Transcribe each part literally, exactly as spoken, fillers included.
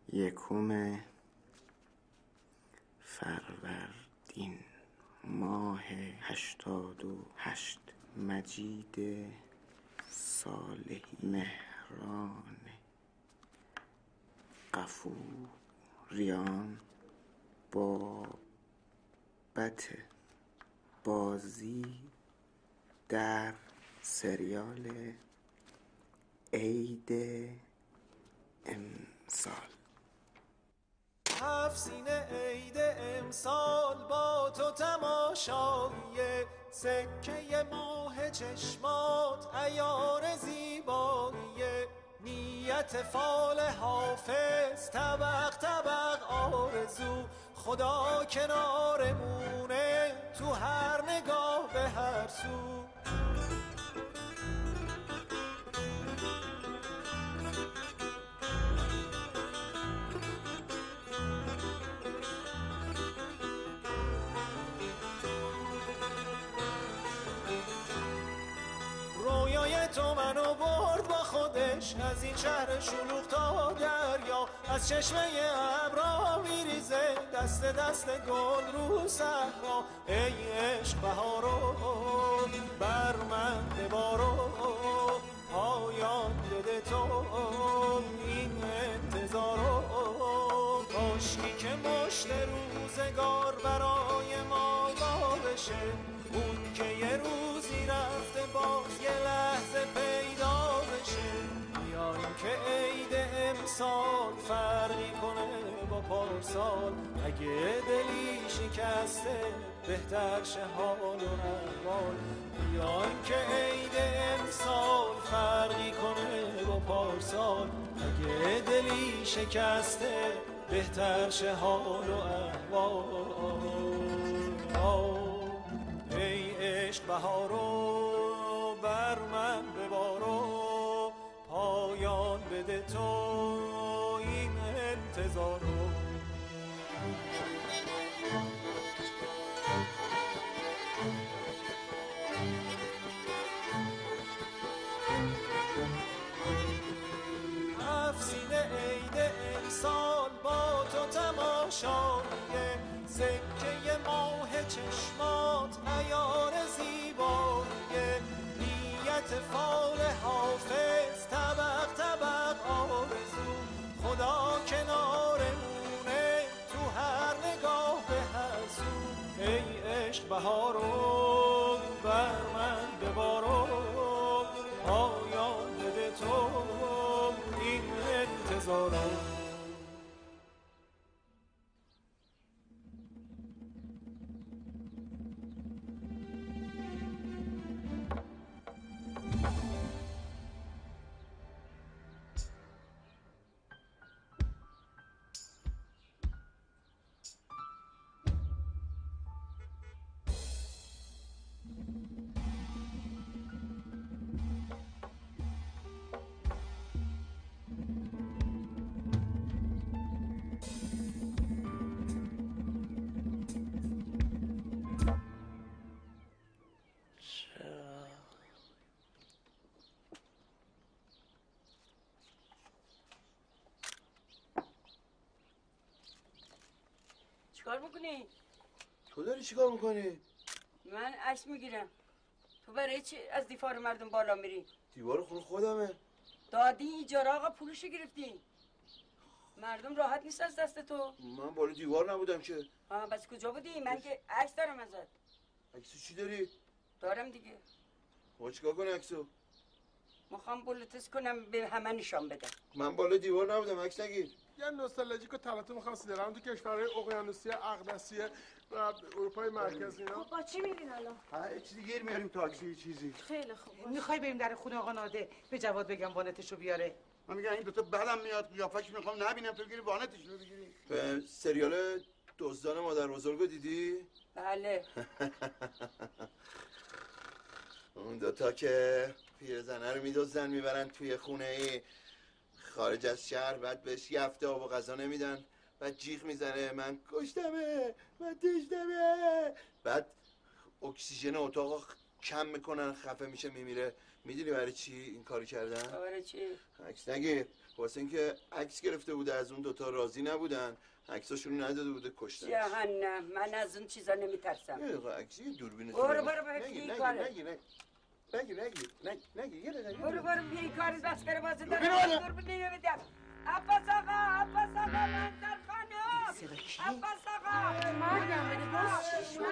یکم فروردین ماه هشتاد و هشت، مجید صالحی، مهران غفوریان بابت بازی در سریال عید امسال. هفت سینه عید امسال با تو تماشاییه، سکه ماه چشمات عیار زیباییه، نیت فال حافظ طبق طبق آرزو، خدا کنارمونه تو هر نگاه به هر سو. رویای تو منو برد با خودش از این شهر شلوغ تا دریا، از چشمه ابرا میریزه دست دست گل رو صحرا. ای عشق بهارو بر من ببارو، پایان بده تو این انتظارو. کاشکی که مشت روزگار برای ما وا بشه، اون که یه روزی رفته باز یه لحظه پیدا بشه. بیایم که عید امسال فرقی کنه با پارسال، اگه دلی شکسته بهتر شه حال و احوال. بیایم که عید امسال فرقی کنه با پارسال، اگه دلی شکسته بهتر شه حال و احوال. ای عشق بهارو بر من ببارو، پایان بده تو این انتظارو. هفت سینه عید امسال با تو تماشاییه، سکه ماه چشمات عیار زیباییه، نیت فال حافظ طبق طبق آرزو، خدا کنارمونه تو هر نگاه به هر سو. ای عشق بهارو بر من ببارو، پایان بده تو این انتظارو. چیکار میکنی؟ تو داری چیکار میکنی؟ من عکس میگیرم. تو برای چی از دیوار مردم بالا میری؟ دیوار خونه خودمه. دادی ایجاره آقا پولشو گرفتی. مردم راحت نیست از دست تو. من بالا دیوار نبودم که. آه بس کجا بودی؟ من که عکس دارم ازت. عکسو چی داری؟ دارم دیگه. با چیکار کنی عکسو؟ میخوام بلوتوس کنم به همه نشان بدم. من بالا دیوار نبودم، عکس نگیر. یه نوستالژیک و تلاطم خاصی دارم تو کشورهای اقیانوسیه، اقدسیه و اروپای مرکزی اینا. خب با چی میرین الان؟ هر چیزی گیر میاریم، تاکسی چیزی. خیلی خوب. میخوای بریم در خونه آقا ناده به جواد بگم وانتشو بیاره؟ من میگم این دوتا بدم میاد، قیافش میخوام نبینم، تو بگیری وانتش رو بگیری. سریال دزدان مادر بزرگو دیدی؟ بله. اون دوتا که پیرزنه رو میدزدن میبرن توی خونه ای خارج از شهر، بعد بهش یه هفته آب و غذا نمیدن، بعد جیغ میزنه من کشتمه، من تشتمه، بعد اکسیژن اتاق کم میکنن، خفه میشه میمیره، میدونی برای چی این کارو کردن؟ برای چی؟ عکس نگیر. واسه اینکه عکس گرفته بوده از اون دوتا راضی نبودن، عکساشون نداده بوده کشتنش. جهنم، من از اون چیزا نمیترسم. یه دقیقه عکس یه دوربین برو برو به این کاره. نگیر نگیر نگیر نگیر نگیر یه دقیقه برو برو بیا این کاری دست کرده بازی دارم. دوربین دوربین نمیدم. عباس آقا، عباس آقا منظر خانم. عباس آقا. مرگم بده باز چی شده؟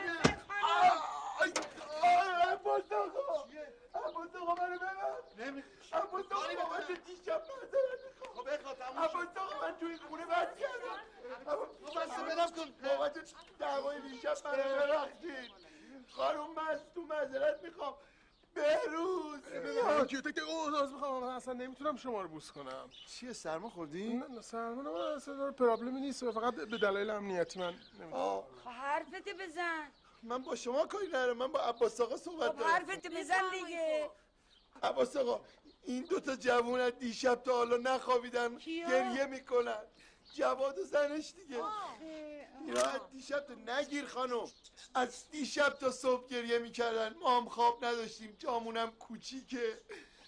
آی آی عباس آقا. عباس آقا منو ببر. نمی عباس آقا من دیشب معذرت میخوام. خب بخواه تموم شد. عباس آقا من توی خونه بس کردم. خب بس بدم کن. بابت دعوای دیشب منو ببخشید. خانم من از تو معذرت میخوام. بهروز کیو تک اوه از میخوام اصلا نمیتونم شما رو بوس کنم. چیه سرما خوردی؟ نه سرما نه اصلا پرابلمی نیست فقط به دلایل امنیتی من نمیتونم. حرفتو بزن. من با شما کاری ندارم، من با عباس آقا صحبت خب دارم. حرفتو بزن دیگه. عباس آقا این دوتا جوون از دیشب تا حالا نخوابیدن گریه میکنن. جواد و زنش دیگه. اینا از دیشب تا نگیر خانم، از دیشب تا صبح گریه میکردن. ما هم خواب نداشتیم، جامونم کوچیکه.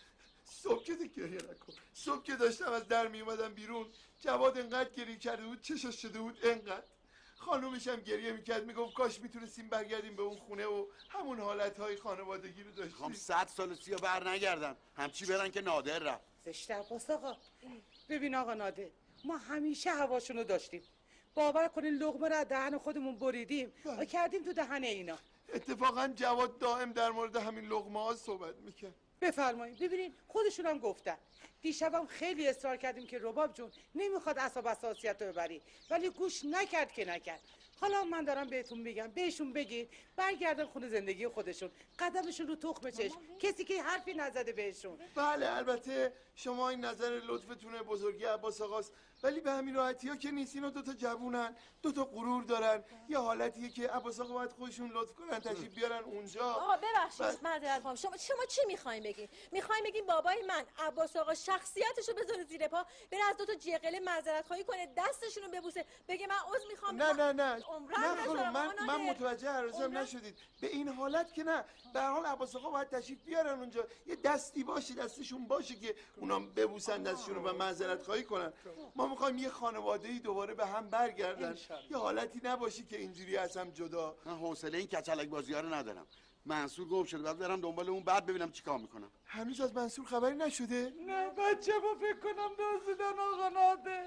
صبح که گریه نکن. صبح که داشتم از در میومدم بیرون، جواد انقدر گریه کرده بود چشاش شده بود انقدر. خانومش هم گریه میکرد میگفت کاش میتونستیم برگردیم به اون خونه و همون حالتهای خانوادگی رو داشتیم. هم صد سال سیا بر نگردن، همچی برن که نادر رفت. زشته عباس آقا. ببین آقا نادر، ما همیشه هواشونو داشتیم. باور کنین لقمه رو از دهن خودمون بریدیم و کردیم تو دهن اینا. اتفاقا جواد دائم در مورد همین لقمه ها صحبت میکرد. بفرمایید. ببینین خودشون هم گفتن. دیشبم خیلی اصرار کردیم که رباب جون نمیخواد اعصاب حساسیت رو ببری، ولی گوش نکرد که نکرد. حالا من دارم بهتون میگم بهشون بگید برگردن خونه زندگی خودشون، قدمشون رو تخم چشم، کسی که حرفی نزده بهشون. بله البته شما این نظر لطفتونه، بزرگی عباس آقاست، ولی به همین راحتی ها که نیست. اینا دوتا جوونن، دوتا غرور دارن. یه حالتیه که عباس آقا باید خودشون لطف کنن تشریف بیارن اونجا. آقا ببخشید معذرت میخوام، شما شما چی میخواین بگین؟ میخواین بگین بابای من عباس آقا شخصیتشو بذاره زیر پا، بره از دوتا جیغله معذرت خواهی کنه، دستشون رو ببوسه، بگه من عذر میخوام؟ نه نه نه عمرن نه خانم، من نذارم. من متوجه عرضم نشدید. به این حالت که نه. به هر حال عباس آقا باید تشریف بیارن اونجا، یه دستی باشه دستشون باشه که اونا ببوسن دستشون رو و معذرت خواهی کنن. ما میخوایم یه خانواده‌ای دوباره به هم برگردن، یه حالتی نباشه که اینجوری از هم جدا. من حوصله این کچلک بازی‌ها رو ندارم. منصور گم شده، بعد برم دنبال اون، بعد ببینم چیکار میکنم. هنوز از منصور خبری نشده؟ نه بچه ما فکر کنم دزدیدن آقا نادر.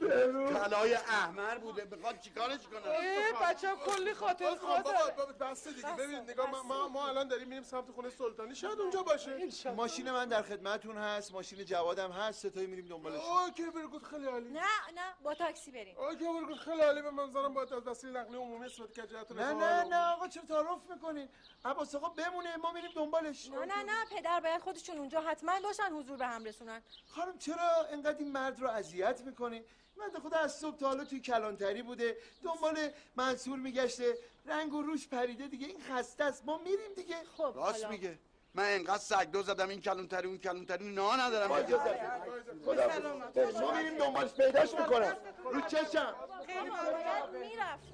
طلای احمر بوده، بخواد چیکارش کنه؟ اه بچه کلی خاطر بابا خاطر. بابا بس دیگه. ببین نگاه ما, ما ما الان داریم میریم سمت خونه سلطانی، شاید اونجا باشه. ماشین من در خدمتتون هست، ماشین جوادم هست، ستایی میریم دنبالش. اوکی برگود خیلی عالی. نه نه با تاکسی بریم. اوکی برگود خیلی عالی. به منظرم باید از وسیله نقلیه عمومی استفاده کنید جهت نه نه نه آقا چرا تعارف میکنین؟ عباس آقا بمونه، ما میریم دنبالش. نه نه نه پدر باید خودشون اونجا حتما باشن، حضور به هم رسونن. خانم چرا اینقدر این مرد رو اذیت میکنین؟ من خدا از صبح تا حالا توی کلانتری بوده، دنبال منصور میگشته، رنگ و روش پریده دیگه، این خسته است. ما میریم دیگه. خب راست حالا. میگه. من انقدر سگدو زدم این کلونتری اون کلونتری نه ندارم. خدا ما میریم دنبالش، پیداش میکنم رو چشم. باید میرفت.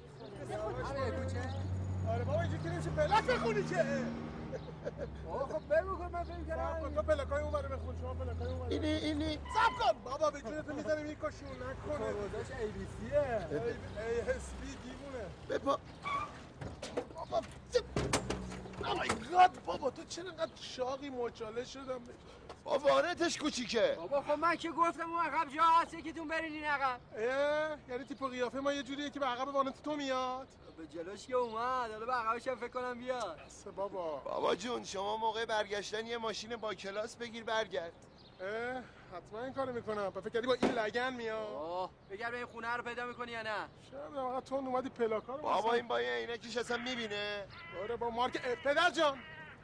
آره بابا اینجا که نمیشه پلاک بخونی که. آقا خب بگو کن من فکر کردم تو پلاکای اون برای بخون، شما پلاکای اون برای. اینی اینی صبر کن بابا، به جونت میذاری میکشون نکنه. خودش ای بی سیه. ای اس بی دیوونه. بپا بابا مای گاد بابا تو چرا انقدر شاقی؟ مچاله شدم. با وانتش کوچیکه. بابا خب من که گفتم اون عقب جا هست یکیتون برین این عقب. اه یعنی تیپ و قیافه ما یه جوریه که به عقب وانت تو میاد. به جلوش که اومد، حالا به عقبش هم فکر کنم بیاد. بس بابا. بابا جون شما موقع برگشتن یه ماشین با کلاس بگیر برگرد. اه حتما این کارو میکنم. فکر کردی با این لگن میاد؟ اوه بگرد این خونه رو پیدا میکنی یا نه؟ شاید واقعا تو اومدی پلاکا رو. بابا این با این عینکش اصلا میبینه. آره با مارک پدر جان.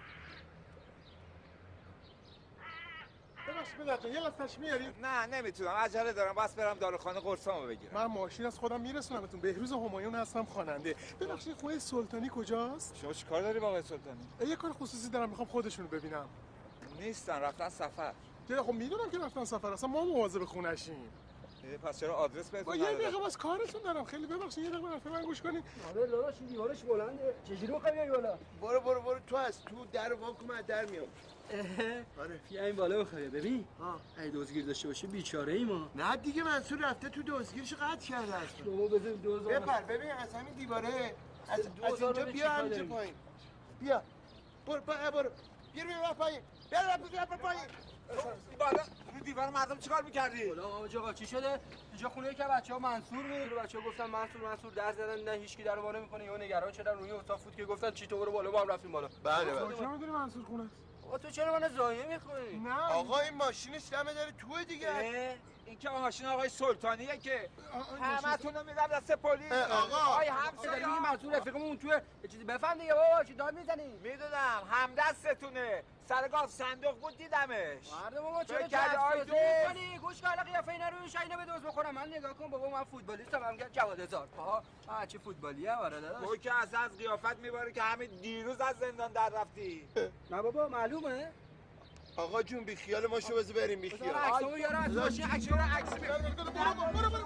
ببخشید پدر جان یه لحظه میاری؟ نه نمیتونم، عجله دارم، بس برم داروخانه قرصامو بگیرم. من ماشین از خودم میرسونمتون. بهروز همایون هستم، خواننده. ببخشید خونه سلطانی کجاست؟ شما چیکار داری با آقای سلطانی؟ یه کار خصوصی دارم، میخوام خودشونو ببینم. نیستن، رفتن سفر. که خب میدونم که رفتن سفر، اصلا ما مواظب خونشیم. پس چرا آدرس بهتون با یه دقیقه باز کارتون دارم، خیلی ببخشید یه دقیقه حرف من گوش کنید. آره داداش این دیوارش بلنده، چجوری می‌خوای بیای بالا؟ برو برو برو تو از تو در واکن من در میام. آره بیا این بالا بخوای ببین. ها اگه دزگیر داشته باشه بیچاره ای ما. نه دیگه منصور رفته تو دزگیرشو قطع کرده اصلا. شما بزن دوز بپر ببین از همین دیواره از از اینجا بیا همینجا پایین. بیا برو برو برو بیا بیا پایین. بیا بیا پایین. بالا رو دیوار مردم چیکار می‌کردی؟ خدا آقا چی شده؟ اینجا خونه که بچه‌ها منصور بود. بچه‌ها گفتن منصور منصور در زدن نه هیچ کی درو بالا می‌کنه. یا نگران شدن روی اتاق فوت که گفتن چی تو برو بالا با هم رفتیم بالا. بله بله. چرا می‌دونی منصور خونه است؟ آقا تو چرا من زایه می‌خونی؟ نه آقا این ماشینش دم داره تو دیگه. این که ماشین آقای سلطانیه که همتون رو میدم دست پلیس. آقا آقای همسایه داری میگی منصور رفیقمون توی یه چیزی بفهم دیگه بابا چی داد میزنی؟ میدونم همدستتونه سر گاف صندوق بود دیدمش. مردم بابا چرا کرده آی جسوسی می‌کنی؟ گوش کن قیافه اینا رو شاینه به دوز بخورم. من نگاه کن بابا من فوتبالیستم هم جواد هزار. ها آ چه فوتبالیه آره داداش. تو که اصلا از قیافت میباره که همین دیروز از زندان در رفتی. نه بابا معلومه. آقا جون بی خیال ما شو بذار بریم بی خیال. عکسمو بیار از ماشین عکس رو عکس بیار. برو برو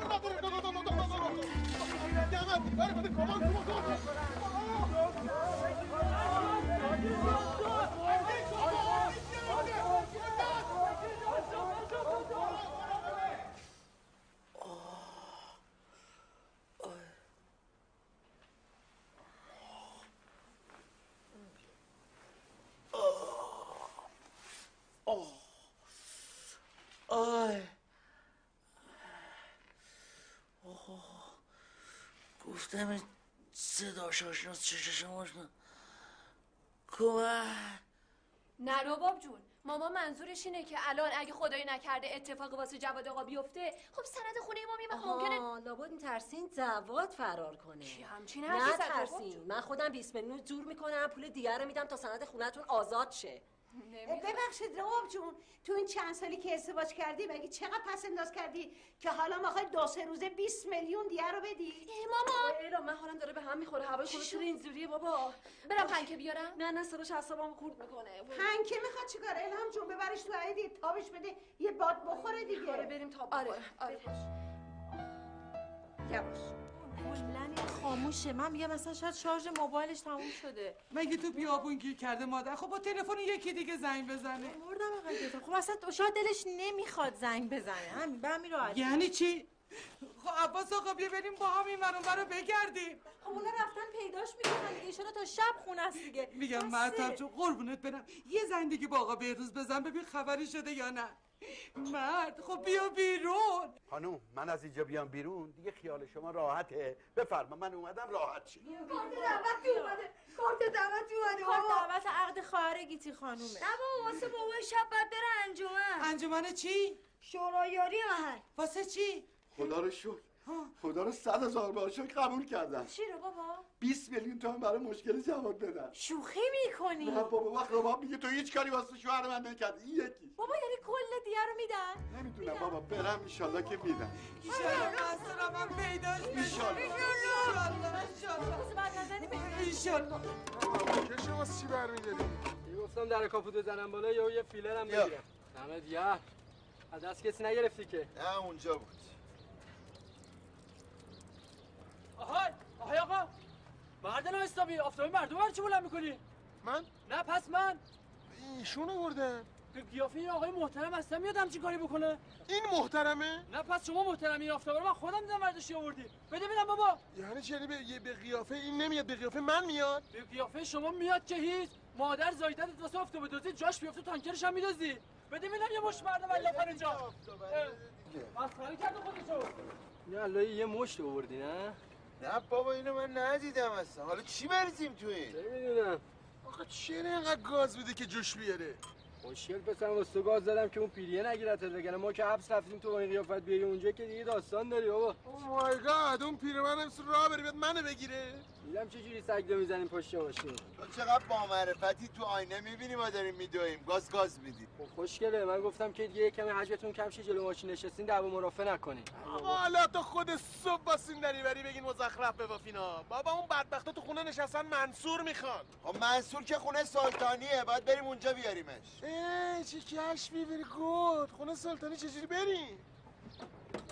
آی گفتم صداش آشناس چششم آشنا کمک. نه رباب جون ماما منظورش اینه که الان اگه خدایی نکرده اتفاقی واسه جواد آقا بیفته خب سند خونه ما میمه ممکنه لابد میترسین جواد فرار کنه. چی همچین نه حرفی زد ترسین من خودم بیست میلیون جور میکنم پول دیگر رو میدم تا سند خونه‌تون آزاد شه. ببخشید رباب جون تو این چند سالی که ازدواج کردی مگه چقدر پس انداز کردی که حالا میخوای دو سه روزه بیست میلیون دیگه رو بدی؟ ماما ایلا من حالم داره به هم میخوره هوای خونه شده اینجوریه بابا. برم پنکه بیارم؟ نه نه سرش اعصابم خورد میکنه. پنکه میخواد چیکار؟ الهام جون ببرش تو عیدی تابش بده یه باد بخوره دیگه. آره بریم تاب آره بخوره. آره یواش کلن خاموشه. من میگم مثلا شاید شارژ موبایلش تموم شده. مگه تو بیابون گیر کرده مادر؟ خب با تلفن یکی دیگه زنگ بزنه. مردم آقا خب اصلا شاید دلش نمیخواد زنگ بزنه. همین به همین راحتی. یعنی چی؟ خب عباس آقا بیا بریم با هم این ور اون رو بگردیم. خب اونا رفتن پیداش میکنن دیگه ایشالا تا شب خونه است دیگه. میگم مرتب چون قربونت برم یه زنگ دیگه با آقا بهروز بزن ببین خبری شده یا نه. مرد خب بیا بیرون. خانوم من از اینجا بیام بیرون دیگه خیال شما راحته. بفرما من اومدم راحت شی. کارت دعوت اومده کارت دعوت اومده کارت دعوت عقد خواهر گیتی خانومه. نه بابا واسه بابای شب بعد بره انجمن. انجمن چی؟ شورایاری محل. واسه چی؟ خدا رو شکر خدا رو صد هزار بار شکر قبول کردن. چی رو بابا؟ بیست میلیون تومان برای مشکل جواد بدن. شوخی میکنی؟ نه بابا وقت بابا میگه تو هیچ کاری واسه شوهر من نکردی. این یکی بابا یعنی کل دیگه رو میدن؟ نمیدونم بابا برم انشالله که میدن. ایشالله منصورم هم پیداش بشه. ایشالله ایشالله ایشالله بس بعد نزنی بگیرم. ایشالله. کشه واسه چی برمی‌داری؟ گفتم در کاپوت بزنم بالا یا یه فیلر هم بگیرم. دمت گرم. از دست کسی نگرفتی که؟ نه اونجا بود. آهای آهای آقا مردن آیستابی آفتابی مردم رو چی بلند میکنی؟ من؟ نه پس من ایشون آوردن. به قیافه این آقای محترم اصلا میاد همچین کاری بکنه؟ این محترمه؟ نه پس شما محترم این آفتابی رو من خودم دیدم برداشتی آوردی. بده ببینم بابا. یعنی چی؟ یعنی به به قیافه این نمیاد به قیافه من میاد؟ به قیافه شما میاد که هیچ مادر زایدت واسه آفتابی دوزی جاش بیفته تانکرش هم میدوزی. بده ببینم یه مش مردم والله پر اینجا. مسخره کرده خودشو. نه الله یه مشت آوردی نه؟ نه بابا اینو من ندیدم اصلا. حالا چی بریزیم تو این؟ چه میدونم. آخه چرا اینقدر گاز میده که جوش بیاره؟ مشکل پسرم واسه گاز زدم که اون پیریه نگیرت وگرنه ما که حبس رفتیم تو این قیافت بیای اونجا که دیگه داستان داری بابا. او مای گاد اون پیرمرد امروز راه بری بیاد منو بگیره. دیدم چه جوری سگدو میزنیم پشت ماشین. تو چقدر با معرفتی تو آینه میبینی ما داریم میدویم گاز گاز میدی. خب خوشگله من گفتم که دیگه کمی حجمتون کم شه جلو ماشین نشستین دعوا مرافع نکنین. آقا حالا تو خود صبح باسین داری بری بگین مزخرف ببافینا. بابا اون بدبختا تو خونه نشستن منصور میخوان. خب منصور که خونه سلطانیه باید بریم اونجا بیاریمش. ای چی کش میبری گود خونه سلطانی چجوری بریم؟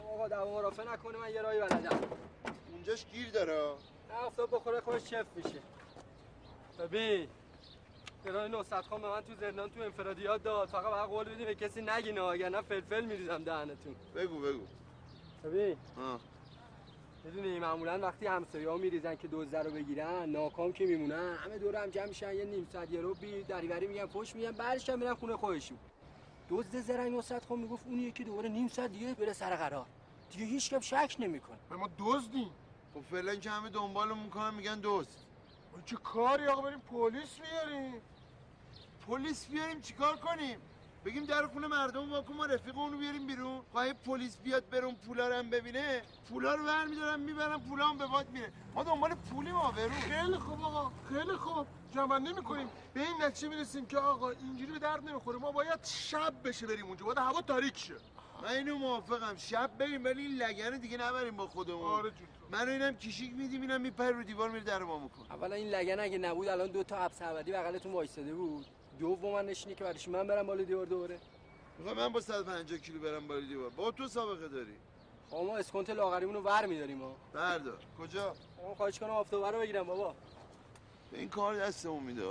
آقا دوام رافع نکنه، من یه راهی بلدم. اونجاش گیر داره. نه آفتاب بخوره خودش چف میشه. ببین گرای نصرت خان به من تو زندان تو انفرادیات داد، فقط باید قول بدی به کسی نگین وگرنه فلفل میریزم دهنتون. بگو بگو. ببین ها میدونی معمولا وقتی همسایه‌ها میریزن که دزد رو بگیرن، ناکام که میمونن، همه دور هم جمع میشن یه نیم ساعت یه رو بی دریوری میگن فوش میگن، بعدش هم میرن خونه خودشون. دزد زرنگ نصرت خان میگفت اونیه که دوباره نیم ساعت دیگه بره سر قرار، دیگه هیچ کم شک نمیکنه. ما دزدیم. خب فعلا که همه دنبالمون میکنن میگن دزد. ما چه کاری آقا؟ بریم پلیس بیاریم. پلیس بیاریم چیکار کنیم؟ بگیم در خونه مردم واکن ما رفیق اونو بیاریم بیرون؟ خواهی پلیس بیاد برون پولا رو هم ببینه، پولا رو برمی‌دارن میبرن، پولا هم به باد میره. ما دنبال پولیم ما برون. خیلی خوب آقا، خیلی خوب. جمع می‌کنیم به این نتیجه میرسیم که آقا اینجوری به درد نمیخوره، ما باید شب بشه بریم اونجا، باید هوا تاریک شه. من اینو موافقم، شب بریم ولی این لگن دیگه نبریم با خودمون. آره جون. من اینم کشیک میدیم، اینم میپره رو دیوار میره در ما میکنه. اولا این لگن اگه نبود الان دو تا حبس ابدی بغلتون وایساده بود. دوم من نشینی که برایش من برم بالا دیوار دوره. میخوام من با صد و پنجاه کیلو برم بالا دیوار. با تو سابقه داری. خب ما اسکنت لاغریمون رو ور می‌داریم ها. بردار. کجا؟ من خواهش کنم آفتابه رو بگیرم بابا. به این کار دستمون میده.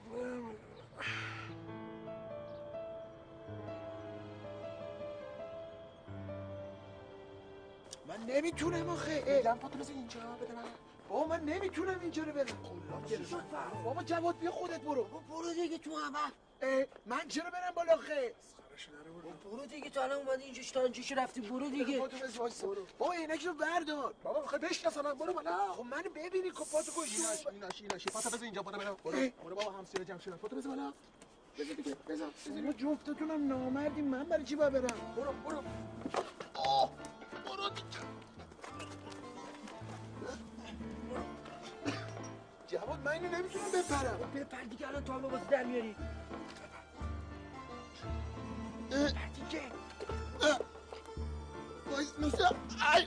من نمیتونم آخه. بدم پاتو اینجا بده من. بابا من نمیتونم اینجا رو برم. بابا جواد بیا خودت برو. برو دیگه تو همه. من چرا برم بالا خه؟ برو دیگه تو الان اومدی اینجا تا اینجاش رفتی، برو دیگه. بابا اینک رو بردار. بابا میخوای بشناسم من، برو بالا. خب منو ببینی که پاتو گوشی ایناش ایناش پاتو بزن اینجا، برو برو برو برو بابا همسایه جمع شدن، پاتو بزن بالا. بزن دیگه بزن بزن. جفتتونم نامردین، من برای چی باید برم؟ برو برو. آه برو دیگه. جواد من اینو نمیتونم بپرم. بپر دیگه الان تو هم واسه در میاری. دیگه وای نوسه ای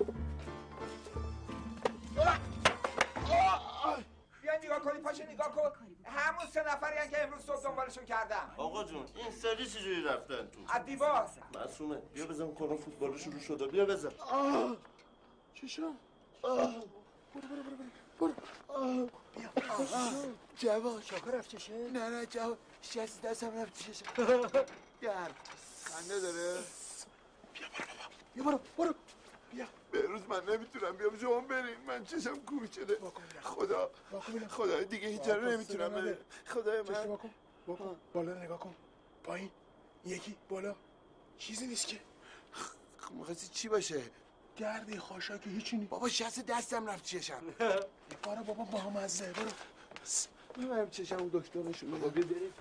بیا نگاه کنی، پاشو نگاه کن. همون سه نفری هن که امروز صبح دنبالشون کردم. آقا جون این سری چجوری رفتن تو؟ از دیوار. معصومه بیا بزن کنم فوتبال شروع شده، بیا بزن. چی شد؟ برو برو برو برو برو. بیا جواد شاکر رفت چشه؟ نه نه جواد شست دستم رفت چشه. گرد خنده داره. بیا برو بابا بیا برو برو بیا. بهروز من نمیتونم بیام، شما برین، من چشم کور شده. خدا خدا دیگه هیچ جا نمیتونم برم. خدای من واکن واکن بالا نگاه کن، پایین یکی بالا چیزی نیست که. خب می‌خواستی چی باشه؟ گردی خاشاکی هیچی نیست. بابا شست دستم رفت چشم. برو بابا با مزه برو. من چشم اون دکتر نشون بابا بیا بریم.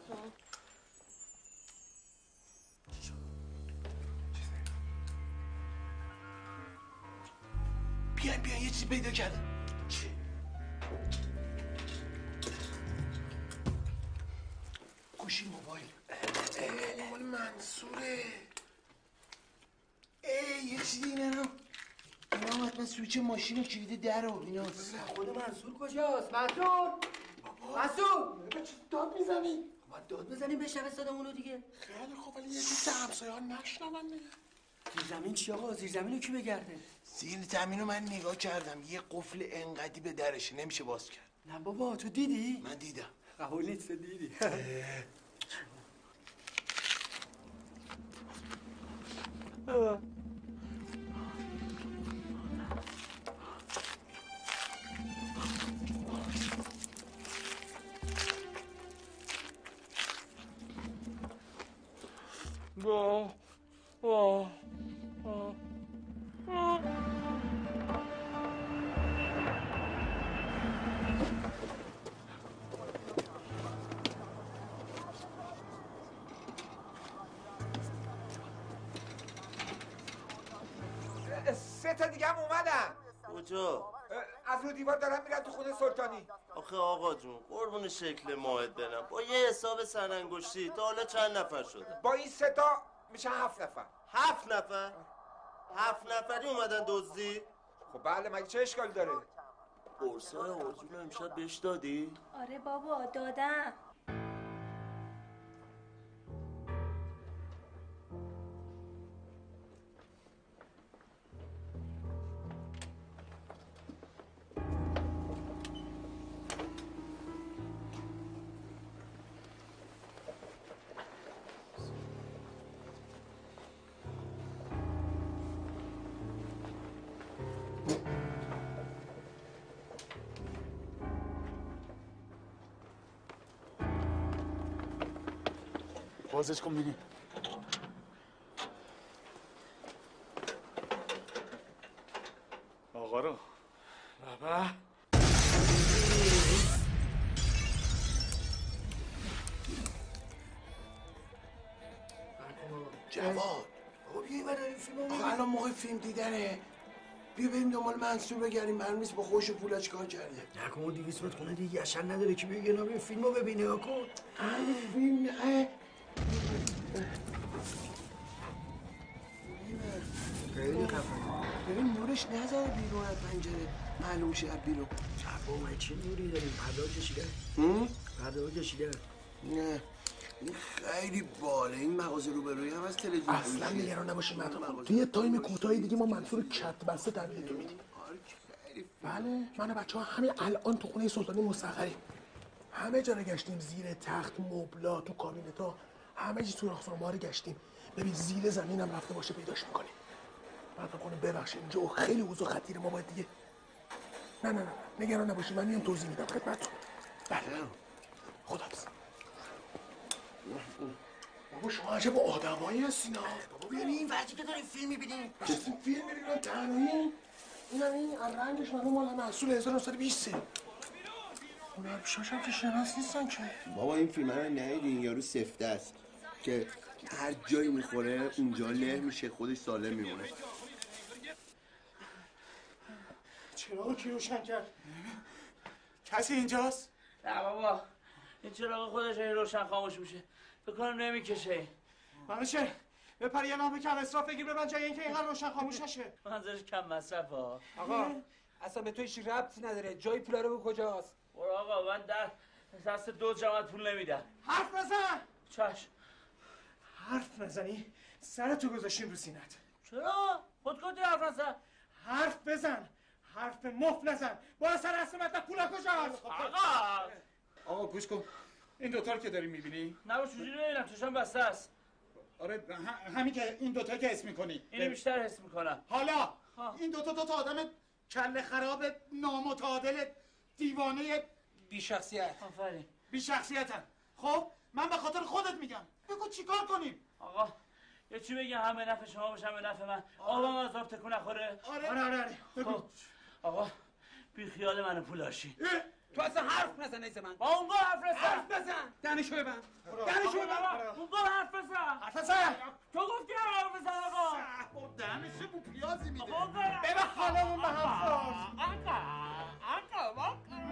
بیاین بیاین یه چیزی پیدا کردم. چی؟ گوشی موبایل. ای مال منصوره. ای یه چیزی اینه رو اینا حتما سویچ ماشین و کلید در و اینا. خود منصور کجاست؟ منصور! منصور! چی داد میزنی؟ باید داد بزنیم بشنوه صدامونو دیگه. خیلی خوب ولی یه چیز همسایه ها نشنون دیگه. زیر زمین چی آقا؟ زیر زمین رو کی بگرده؟ زیر زمین رو من نگاه کردم، یه قفل انقدی به درشه نمیشه باز کرد. نه بابا تو دیدی؟ من دیدم. قبول نیست دیدی. با با سه تا دیگه هم اومدن. کجا؟ از رو دیوار دارن میرن تو خونه سلطانی. آخه آقا جون قربون شکل ماهت برم، با یه حساب سرانگشتی تا حالا چند نفر شده؟ با این سه تا میشن هفت نفر. هفت نفر؟ هفت نفری اومدن دزدی؟ خب بله مگه چه اشکالی داره؟ قرصای آرزو امشب بهش دادی؟ آره بابا دادم. بازش کن بینیم. آقا رو بابا جواد خب یه بر این فیلم رو آقا الان موقع فیلم دیدنه. بیا بریم دنبال منصور بگردیم. معلوم نیست با خوش و پولا چیکار کرده. نکن دیویس متر خونه دیگه اصلا نداره که بگه نام این فیلم رو ببینه کن. فیلم اه خیلی خفنه. ببین نورش نذاره بیرون از پنجره معلوم شه بیرون. با من چه نوری داریم؟ پرده ها کشیده؟ پرده ها کشیده؟ نه این خیلی باله. این مغازه روبروی هم از تلویزیون. اصلا نگران نباشید مهتاب. توی یه تایم کوتاهی دیگه ما منصور کت بسته تحویلتون میدیم. بله من و بچه ها همین الان تو خونه سلطانی مستقریم. همه جا رو گشتیم، زیر تخت، مبلا، تو کابینت ها، همه جا سوراخ فرما رو گشتیم. ببین زیر زمین هم رفته باشه پیداش میکنیم. مهتاب خانم ببخشید اینجا خیلی اوضاع خطیره. ما باید دیگه نه نه نه نگران نباشید من میام توضیح میدم خدمتتون. بله خداحافظ. بابا شما عجب آدمایی هستین ها. بابا بیان این وقتی که داریم فیلم میبینیم. نشستیم فیلم میبینیم تنهایی. این هم این رنگش معلوم مال محصول هزار و نهصد و بیست. هنرپیشه‌اش هم که شناس نیستن که. بابا این فیلم رو ندیدین؟ یارو سفته است که هر جایی میخوره اونجا له میشه، خودش سالم میمونه. چراغو کی روشن کرد؟ کسی اینجاست؟ نه بابا این چراغ خودش روشن خاموش میشه. فکر کنم نمیکشه. منوشه بپر یه نامه کم اصراف بگیر ببن جای اینکه اینقدر روشن خاموش نشه. منظورش کم مصرف ها. آقا اصلا به تو هیچ ربطی نداره. جای پولا رو به کجاست؟ برو آقا من در دست دو جماعت پول نمیدم. حرف بزن. چش. حرف نزنی سرتو گذاشتیم رو سینت. چرا؟ خود کدی حرف نزن. حرف بزن. حرف مفت نزن. برو سر اصل مطلب پولا کجاست؟ آقا آقا گوش کن. این دوتا رو که داری میبینی؟ نه با چجوری ببینم چشم بسته است. آره همین که این دوتا که حس میکنی. اینو بیشتر حس میکنم. حالا ها. این دوتا دوتا آدم کله خراب نامتعادل دیوانه بی شخصیت. آفرین. بی شخصیتن. خب من به خاطر خودت میگم. بگو چیکار کنیم؟ آقا یه چی بگم همه نفع شما باشه همه نفع من. آبم از آب تکون نخوره. آره آره آره, آره. خب. آقا بی خیال من پولاشی. تو اصلا حرف نزن ایز من. با اونگاه حرف بزن. حرف بزن. دانشو ببند. دانشو ببند. اونگاه حرف بزن. حرف بزن. تو گفتی حرف بزن آقا. با دانشو بو پیازی میده. ببن حالمون به هم خورد. آقا آقا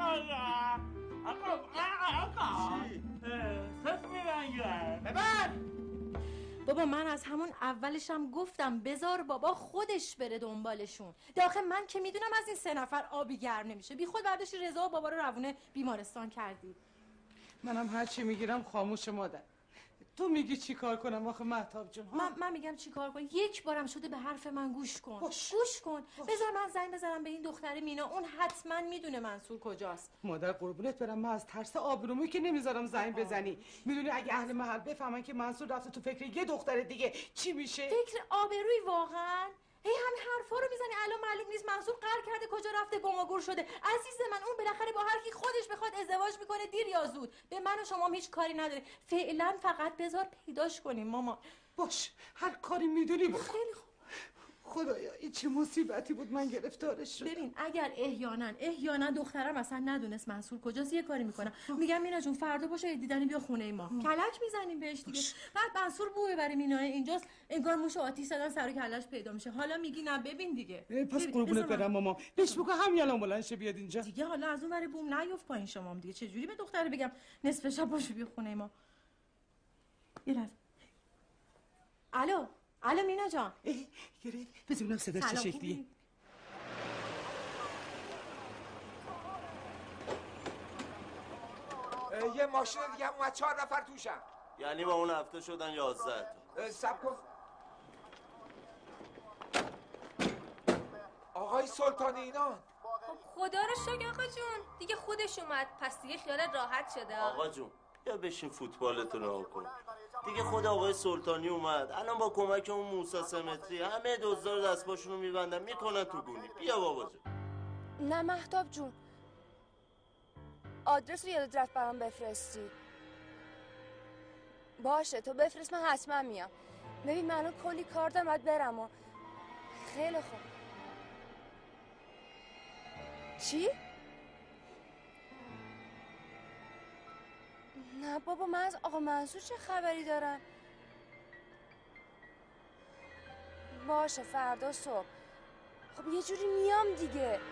آقا آقا آقا سس میبنگرد. ببن. بابا من از همون اولشم گفتم بذار بابا خودش بره دنبالشون. داخل من که میدونم از این سه نفر آبی گرم نمیشه. بی خود برداشتی رضا و بابا رو روونه بیمارستان کردی. منم هر چی میگیرم خاموش مادر. تو میگی چی کار کنم آخه مهتاب جون؟ من من میگم چی کار کن. یک بارم شده به حرف من گوش کن. باش. گوش کن. باش. بذار من زنگ بزنم به این دختر مینا. اون حتما میدونه منصور کجاست. مادر قربونت برم من از ترس آبرومو که نمیذارم زنگ بزنی. میدونی اگه اهل محل بفهمن که منصور رفته تو فکر یه دختر دیگه چی میشه؟ فکر آبروی واقعا؟ هی همین حرفا رو میزنی الان معلوم نیست منصور قهر کرده کجا رفته گم و گور شده. عزیز من اون بالاخره با هر کی خودش بخواد ازدواج میکنه دیر یا زود. به من و شما هم هیچ کاری نداره. فعلا فقط بذار پیداش کنیم ماما. باش هر کاری میدونی بکن. خیلی خوب. خدایا این چه مصیبتی بود من گرفتارش شدم. ببین اگر احیانا احیانا دخترم اصلا ندونست منصور کجاست یه کاری میکنم. میگم مینا جون فردا باشه دیدنی بیا خونه ما. کلک میزنیم بهش دیگه. بعد منصور بو ببره مینا اینجاست انگار موش آتیش زدن سر و کلش پیدا میشه. حالا میگی نه ببین دیگه. پس قربونت برم ماما. بهش بگو همین الان بلند شه بیاد اینجا. دیگه حالا از اون ور بوم نیفت پایین شما هم دیگه. چه جوری به دختر بگم نصف شب باشه بیا خونه ما. یه الو الو مینا جان. گره ببینم صدا چه شکلیه. یه ماشین دیگه هم اومد چهار نفر توشن. یعنی با اون هفته شدن یازده تا. سب کن آقای سلطانی اینا. خب خدا رو شکر آقا جون دیگه خودش اومد پس دیگه خیالت راحت شده. آقا جون یا بشین فوتبالتو نگاه کن. دیگه خود آقای سلطانی اومد، الان با کمک اون موسی سمتری همه دزدا رو دست پاشونو میبندن میکنن تو گونی. بیا بابا جون. نه مهتاب جون، آدرس رو یادت رفت برام بفرستی. باشه تو بفرست، من حتما میام. ببین من الان کلی کار دارم باید برم و... خیلی خوب. چی؟ نه بابا من از آقا منصور چه خبری دارم؟ باشه فردا صبح. خب یه جوری میام دیگه.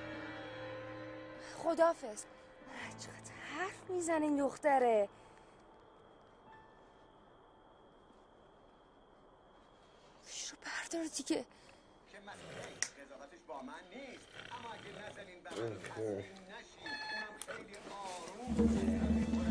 خداحافظ. چقدر حرف میزنه این دختره. رو بردار دیگه. که مسئله قضاوتش با من نیست، اما اگه نزنین بغل تسلیم نشین اونم خیلی آروم.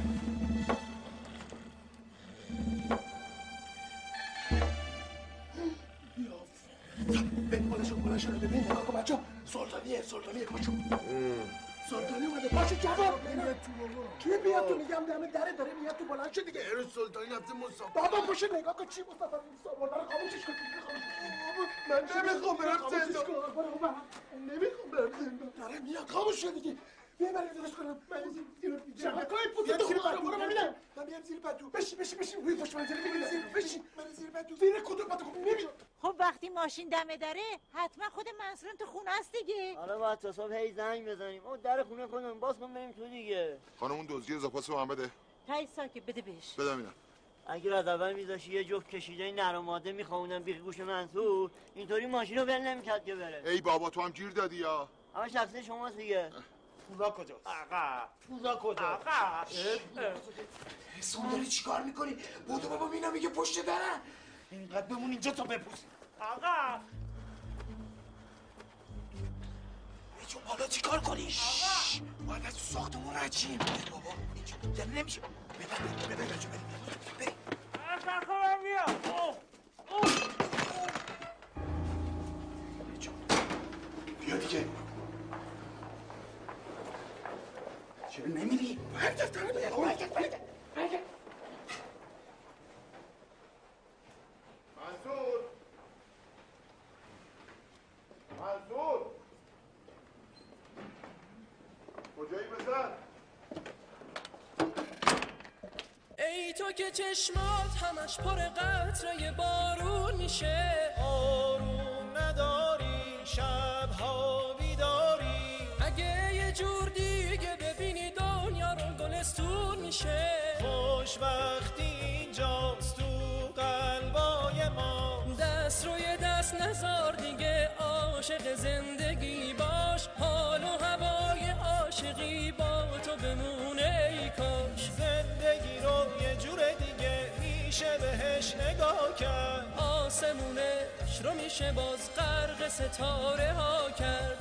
ببین بالشو بالشو ببین نگاه کن بچه‌ها، سلطانیه سلطانیه پاشو. سلطانی اومده پاشو جواب میاد تو بابا. کی بیاد تو میگم دم در داره میاد تو بلند شو دیگه. ارو سلطانی رفته مسافرت. بابا پاشو نگاه کن چی مسافرت مسافرت رو خاموشش کن. من نمیخوام برم زندان. نمیخوام برم زندان. داره میاد خاموش شو دیگه. بیا بریم درست کنم. من زیر جمعکای پوست تو خودم برو ببینم. من میام زیر پتو. بشین بشین بشین. روی پشت منزل میبینی زیر بشین. من زیر پتو. زیر کدوم پتو نمیام. خب وقتی ماشین دم دره حتما خود منصورم تو خونه است دیگه. حالا باید تا صبح هی زنگ بزنیم. او در خونه خودمون باز کن بریم تو دیگه. خانم اون دزدی اضافه‌اش رو من بده. تای ساکت بده بهش. بدم اینا. اگر از اول میذاشی یه جفت کشیده نر و ماده میخووندن بیخ گوش منصور، اینطوری ماشین رو ول نمیکرد که بره. ای بابا تو هم گیر دادی یا؟ اما شخصی شماست دیگه. پولا کجاست؟ آقا پولا کجاست؟ آقا حسون داری چیکار میکنی؟ بودو بابا مینا میگه پشت درن. اینقدر بمون اینجا تا بپوسی. آقا چون حالا چیکار کنی؟ آقا باید از تو ساختمون رد شیم. بابا اینجا در نمیشه. ببر ببر ببر ببر. آقا خودم میام. بیا دیگه. چرا نمیری؟ برگرد برگرد برگرد برگرد برگرد. منصور منصور کجایی بزن؟ ای تو که چشمات همش پر قطره بارون میشه، آروم نداری شبها بیداری، اگه یه جور دیگه ببینی دنیا رو گلستون میشه، خوش وقتی اینجاست تو قلبای ما، دست روی دست نزار دیگه عاشق زندگی باش، حال و هوای عاشقی با تو بمونه ای کاش، زندگی رو یه جور دیگه میشه بهش نگاه کرد، آسمونش رو میشه باز غرق ستاره ها کرد.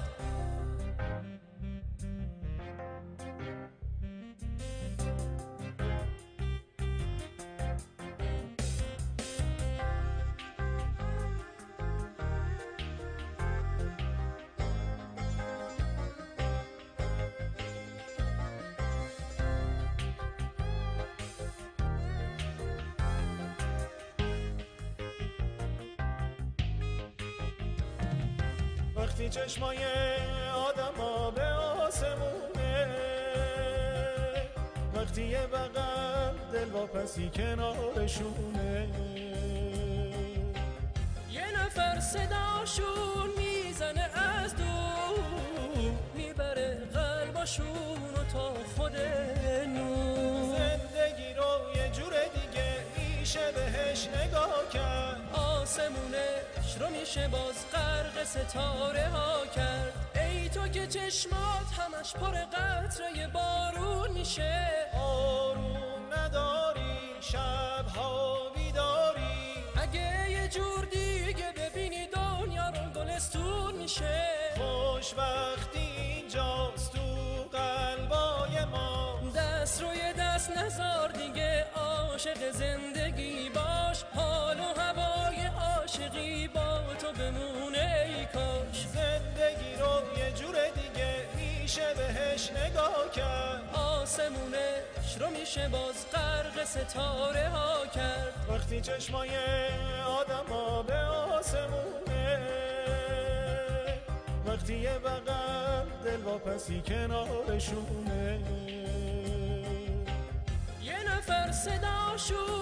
وقتی چشمای آدم ها به آسمونه، وقتی یه بغل دل واپسی کنارشونه، یه نفر صداشون میزنه از دور، میبره قلباشون تا خود نور، زندگی رو یه جور دیگه میشه بهش نگاه کرد، آسمونش رو میشه باز غرق ستاره ها کرد. ای تو که چشمات همش پر قطره بارون میشه، آروم نداری شبها بیداری، اگه یه جور دیگه ببینی دنیا رو گلستون میشه، خوش وقتی اینجاست تو قلبای ما، دست روی دست نزار دیگه عاشق زندگی باش، حال و هوای عاشقی با تو بمونه ای کاش، زندگی رو یه جور دیگه میشه بهش نگاه کرد، آسمونش رو میشه باز غرق ستاره ها کرد. وقتی چشمای آدم ها به آسمونه، وقتی یه بغل دلواپسی کنارشونه، یه نفر صداشون